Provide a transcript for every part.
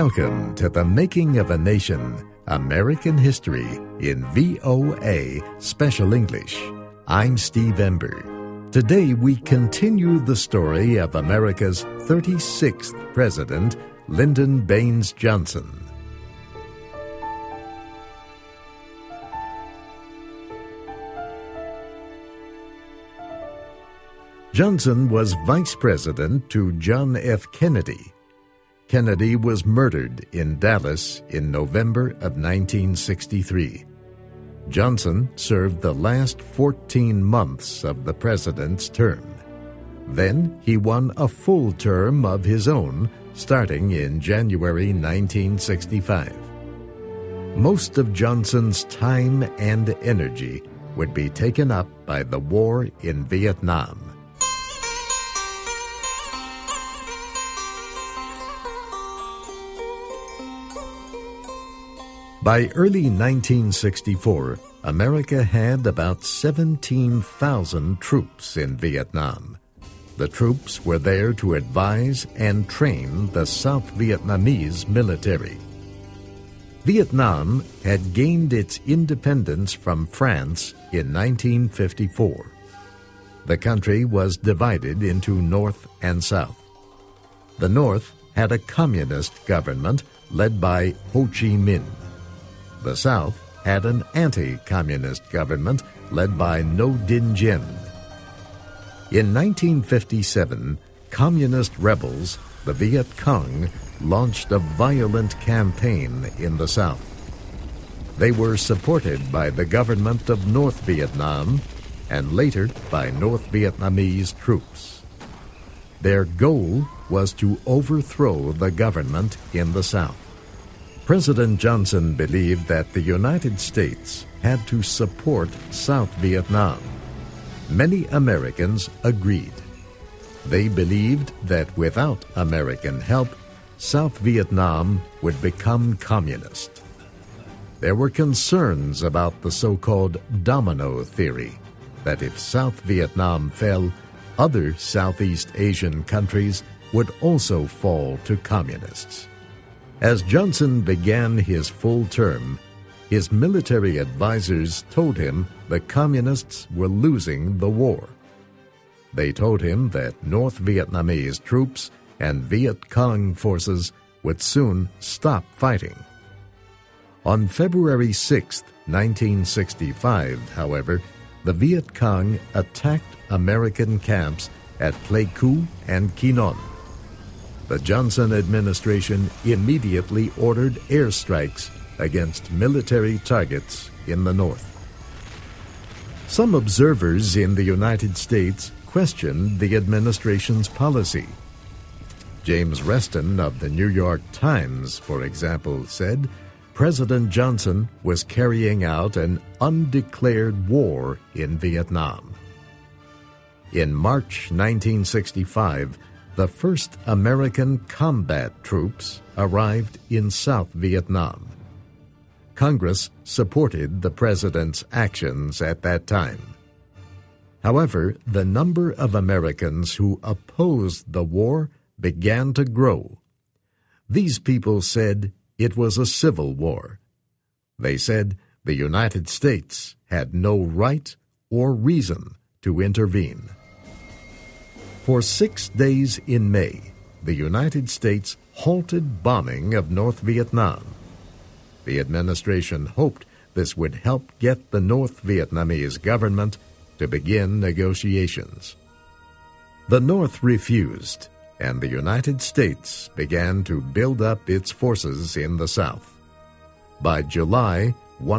Welcome to The Making of a Nation, American History in VOA Special English. I'm Steve Ember. Today we continue the story of America's 36th President, Lyndon Baines Johnson. Johnson was vice president to John F. Kennedy. Kennedy was murdered in Dallas in November of 1963. Johnson served the last 14 months of the president's term. Then he won a full term of his own, starting in January 1965. Most of Johnson's time and energy would be taken up by the war in Vietnam. By early 1964, America had about 17,000 troops in Vietnam. The troops were there to advise and train the South Vietnamese military. Vietnam had gained its independence from France in 1954. The country was divided into North and South. The North had a communist government led by Ho Chi Minh. The South had an anti-communist government led by Ngo Dinh Diem. In 1957, communist rebels, the Viet Cong, launched a violent campaign in the South. They were supported by the government of North Vietnam and later by North Vietnamese troops. Their goal was to overthrow the government in the South. President Johnson believed that the United States had to support South Vietnam. Many Americans agreed. They believed that without American help, South Vietnam would become communist. There were concerns about the so-called domino theory, that if South Vietnam fell, other Southeast Asian countries would also fall to communists. As Johnson began his full term, his military advisers told him the communists were losing the war. They told him that North Vietnamese troops and Viet Cong forces would soon stop fighting. On February 6, 1965, however, the Viet Cong attacked American camps at Pleiku and Qui Non. The Johnson administration immediately ordered airstrikes against military targets in the North. Some observers in the United States questioned the administration's policy. James Reston of the New York Times, for example, said President Johnson was carrying out an undeclared war in Vietnam. In March 1965, the first American combat troops arrived in South Vietnam. Congress supported the president's actions at that time. However, the number of Americans who opposed the war began to grow. These people said it was a civil war. They said the United States had no right or reason to intervene. For 6 days in May, the United States halted bombing of North Vietnam. The administration hoped this would help get the North Vietnamese government to begin negotiations. The North refused, and the United States began to build up its forces in the South. By July,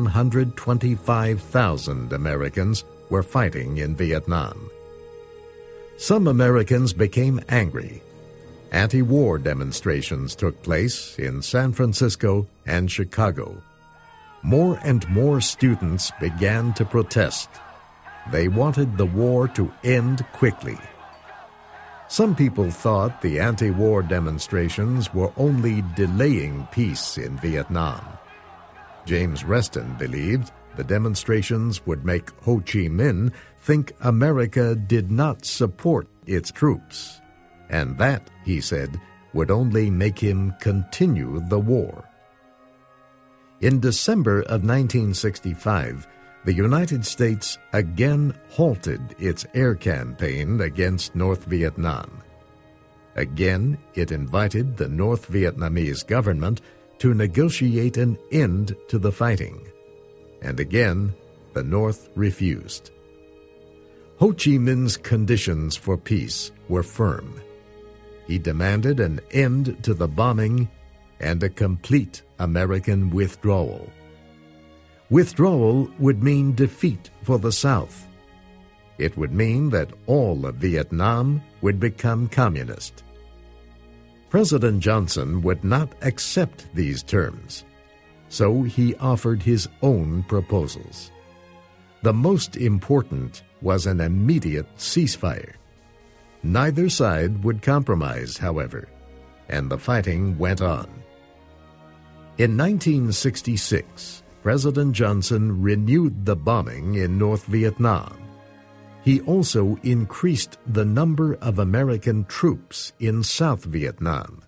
125,000 Americans were fighting in Vietnam. Some Americans became angry. Anti-war demonstrations took place in San Francisco and Chicago. More and more students began to protest. They wanted the war to end quickly. Some people thought the anti-war demonstrations were only delaying peace in Vietnam. James Reston believed the demonstrations would make Ho Chi Minh think America did not support its troops. And that, he said, would only make him continue the war. In December of 1965, the United States again halted its air campaign against North Vietnam. Again, it invited the North Vietnamese government to negotiate an end to the fighting. And again, the North refused. Ho Chi Minh's conditions for peace were firm. He demanded an end to the bombing and a complete American withdrawal. Withdrawal would mean defeat for the South. It would mean that all of Vietnam would become communist. President Johnson would not accept these terms, so he offered his own proposals. The most important was an immediate ceasefire. Neither side would compromise, however, and the fighting went on. In 1966, President Johnson renewed the bombing in North Vietnam. He also increased the number of American troops in South Vietnam.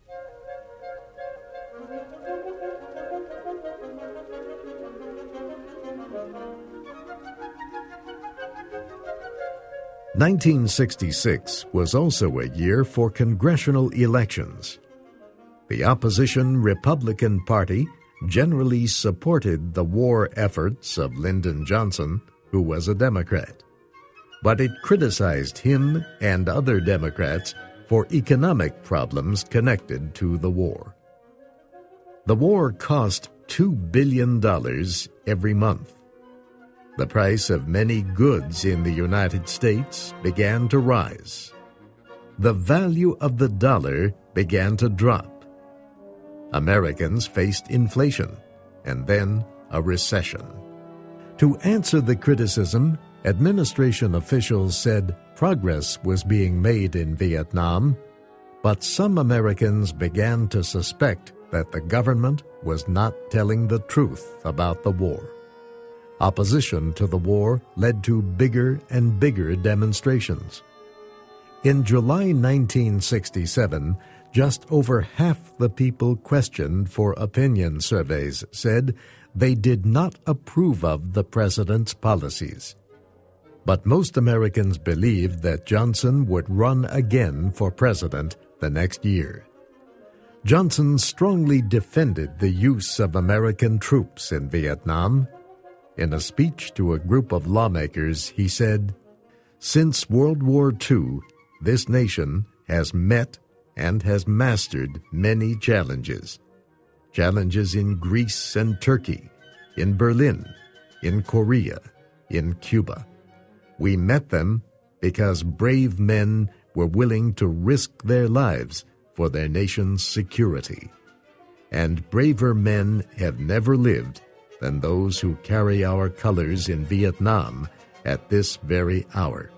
(1966) was also a year for congressional elections. The opposition Republican Party generally supported the war efforts of Lyndon Johnson, who was a Democrat. But it criticized him and other Democrats for economic problems connected to the war. The war cost $2 billion every month. The price of many goods in the United States began to rise. The value of the dollar began to drop. Americans faced inflation and then a recession. To answer the criticism, administration officials said progress was being made in Vietnam, but some Americans began to suspect that the government was not telling the truth about the war. Opposition to the war led to bigger and bigger demonstrations. In July 1967, just over half the people questioned for opinion surveys said they did not approve of the president's policies. But most Americans believed that Johnson would run again for president the next year. Johnson strongly defended the use of American troops in Vietnam. In a speech to a group of lawmakers, he said, "Since World War II, this nation has met and has mastered many challenges. Challenges in Greece and Turkey, in Berlin, in Korea, in Cuba. We met them because brave men were willing to risk their lives for their nation's security. And braver men have never lived than those who carry our colors in Vietnam at this very hour."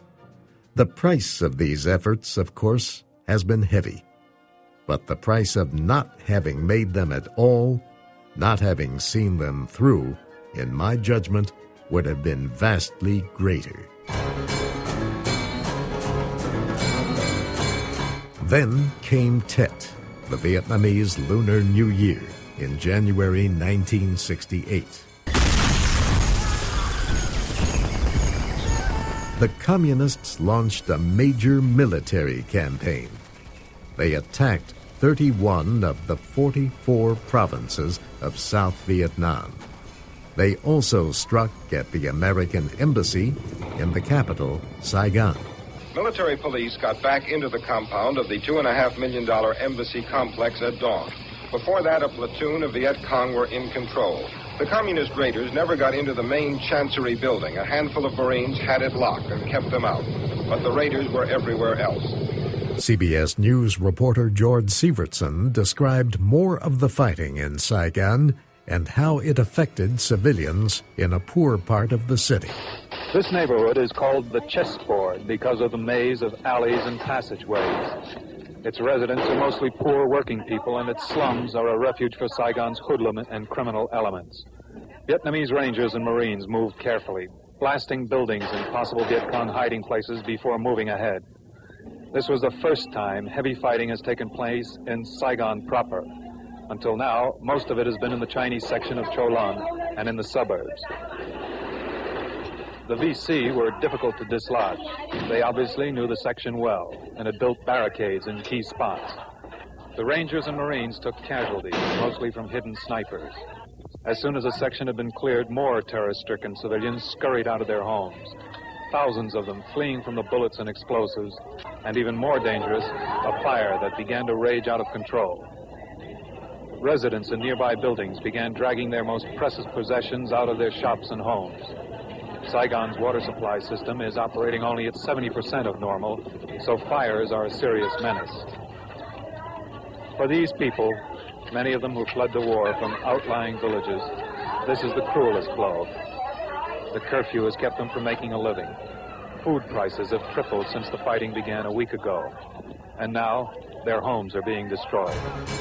The price of these efforts, of course, has been heavy. But the price of not having made them at all, not having seen them through, in my judgment, would have been vastly greater. Then came Tet, the Vietnamese Lunar New Year, in January 1968. The Communists launched a major military campaign. They attacked 31 of the 44 provinces of South Vietnam. They also struck at the American embassy in the capital, Saigon. Military police got back into the compound of the $2.5 million embassy complex at dawn. Before that, a platoon of Viet Cong were in control. The communist raiders never got into the main Chancery building. A handful of Marines had it locked and kept them out. But the raiders were everywhere else. CBS News reporter George Sievertson described more of the fighting in Saigon and how it affected civilians in a poor part of the city. This neighborhood is called the chessboard because of the maze of alleys and passageways. Its residents are mostly poor working people, and its slums are a refuge for Saigon's hoodlum and criminal elements. Vietnamese Rangers and Marines moved carefully, blasting buildings and possible Viet Cong hiding places before moving ahead. This was the first time heavy fighting has taken place in Saigon proper. Until now, most of it has been in the Chinese section of Cholon and in the suburbs. The VC were difficult to dislodge. They obviously knew the section well and had built barricades in key spots. The Rangers and Marines took casualties, mostly from hidden snipers. As soon as a section had been cleared, more terror-stricken civilians scurried out of their homes, thousands of them fleeing from the bullets and explosives, and even more dangerous, a fire that began to rage out of control. Residents in nearby buildings began dragging their most precious possessions out of their shops and homes. Saigon's water supply system is operating only at 70% of normal, so fires are a serious menace. For these people, many of them who fled the war from outlying villages, this is the cruelest blow. The curfew has kept them from making a living. Food prices have tripled since the fighting began a week ago, and now their homes are being destroyed.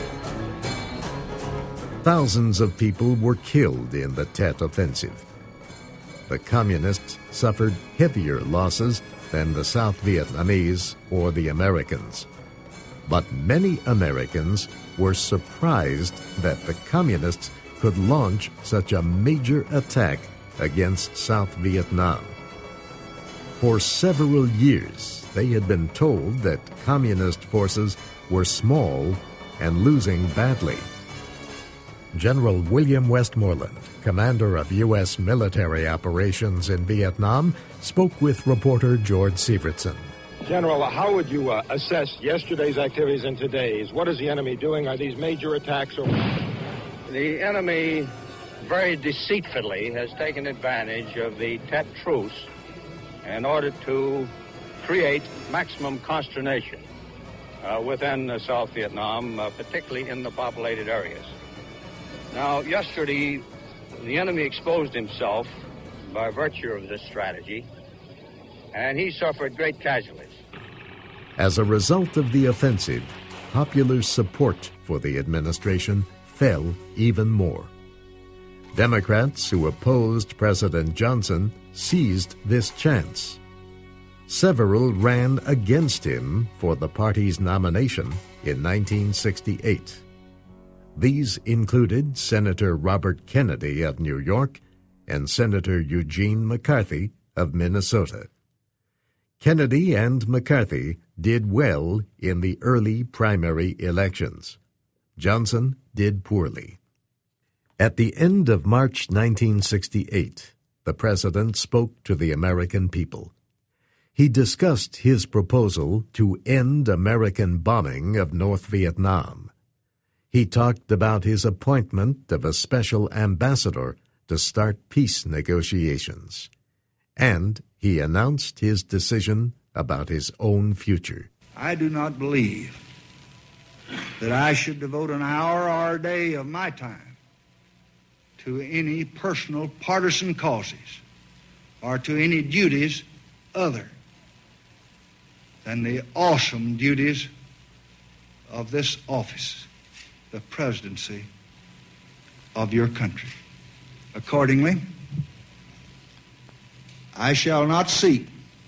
Thousands of people were killed in the Tet Offensive. The Communists suffered heavier losses than the South Vietnamese or the Americans. But many Americans were surprised that the Communists could launch such a major attack against South Vietnam. For several years, they had been told that Communist forces were small and losing badly. General William Westmoreland, commander of U.S. military operations in Vietnam, spoke with reporter George Sievertson. General, how would you assess yesterday's activities and today's? What is the enemy doing? Are these major attacks or... The enemy very deceitfully has taken advantage of the Tet truce in order to create maximum consternation within South Vietnam, particularly in the populated areas. Now, yesterday, the enemy exposed himself by virtue of this strategy, and he suffered great casualties. As a result of the offensive, popular support for the administration fell even more. Democrats who opposed President Johnson seized this chance. Several ran against him for the party's nomination in 1968. These included Senator Robert Kennedy of New York and Senator Eugene McCarthy of Minnesota. Kennedy and McCarthy did well in the early primary elections. Johnson did poorly. At the end of March 1968, the president spoke to the American people. He discussed his proposal to end American bombing of North Vietnam. He talked about his appointment of a special ambassador to start peace negotiations. And he announced his decision about his own future. I do not believe that I should devote an hour or a day of my time to any personal partisan causes or to any duties other than the awesome duties of this office, the presidency of your country. Accordingly, I shall not seek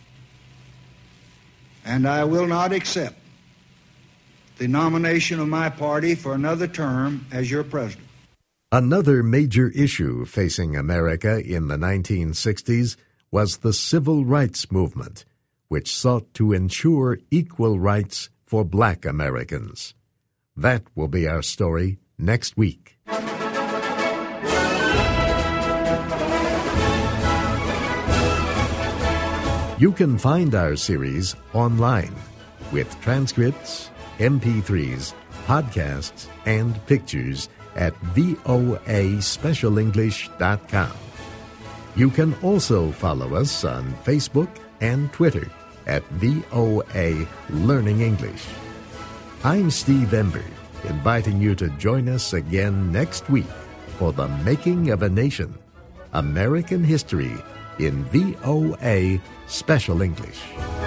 and I will not accept the nomination of my party for another term as your president. Another major issue facing America in the 1960s was the Civil Rights Movement, which sought to ensure equal rights for Black Americans. That will be our story next week. You can find our series online with transcripts, MP3s, podcasts, and pictures at voaspecialenglish.com. You can also follow us on Facebook and Twitter at VOA Learning English. I'm Steve Ember, inviting you to join us again next week for The Making of a Nation, American History in VOA Special English.